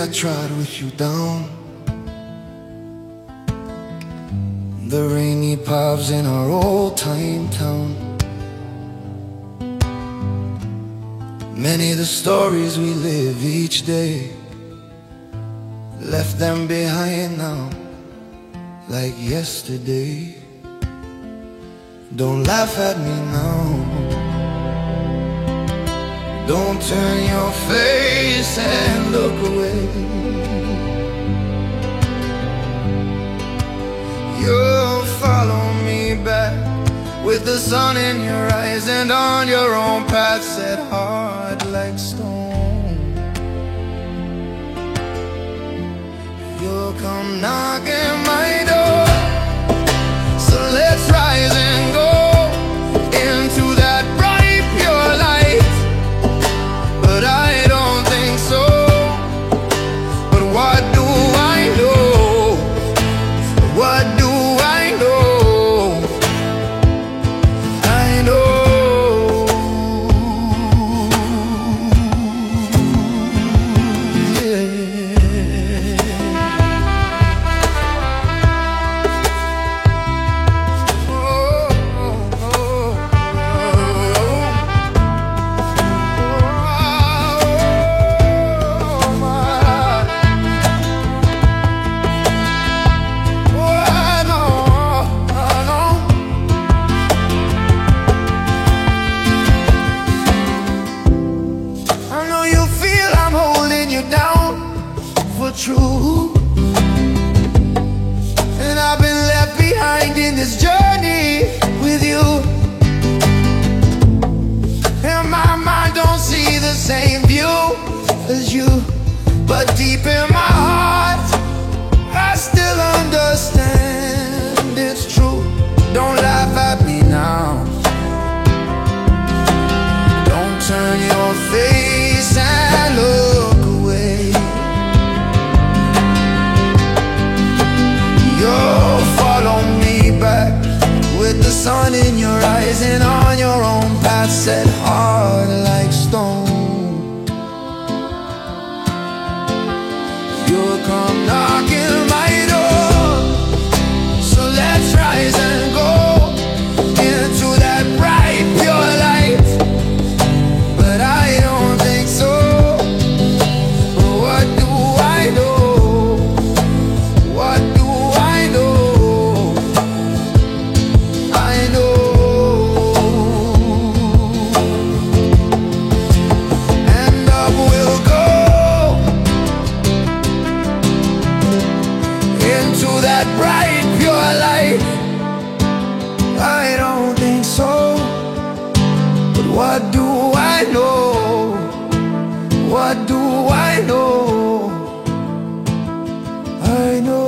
I trod with you down the rainy paths in our old-time town. Many the stories we live each day, left them behind now like yesterday. Don't laugh at me now, don't turn your face and look away. You'll follow me back with the sun in your eyes and on your own path set hard like stone. You'll come knocking my door, so let's rise and go into that bright pure light. But I don't think so. But what do I know? What do I know? I know. True, and I've been left behind in this journey with you, and my mind don't see the same view as you, but deep in my heart I still understand it's true. Don't laugh at me now, don't turn your face and look away. You'll follow me back with the sun in your eyes and on your own path set hard like stone. You'll come knocking my door, so let's rise and go into that bright pure light. But I don't think so. What do I know? What do I know? I know. And up we'll go into that bright pure light. I don't think so. But what do I know? What do I know? I know.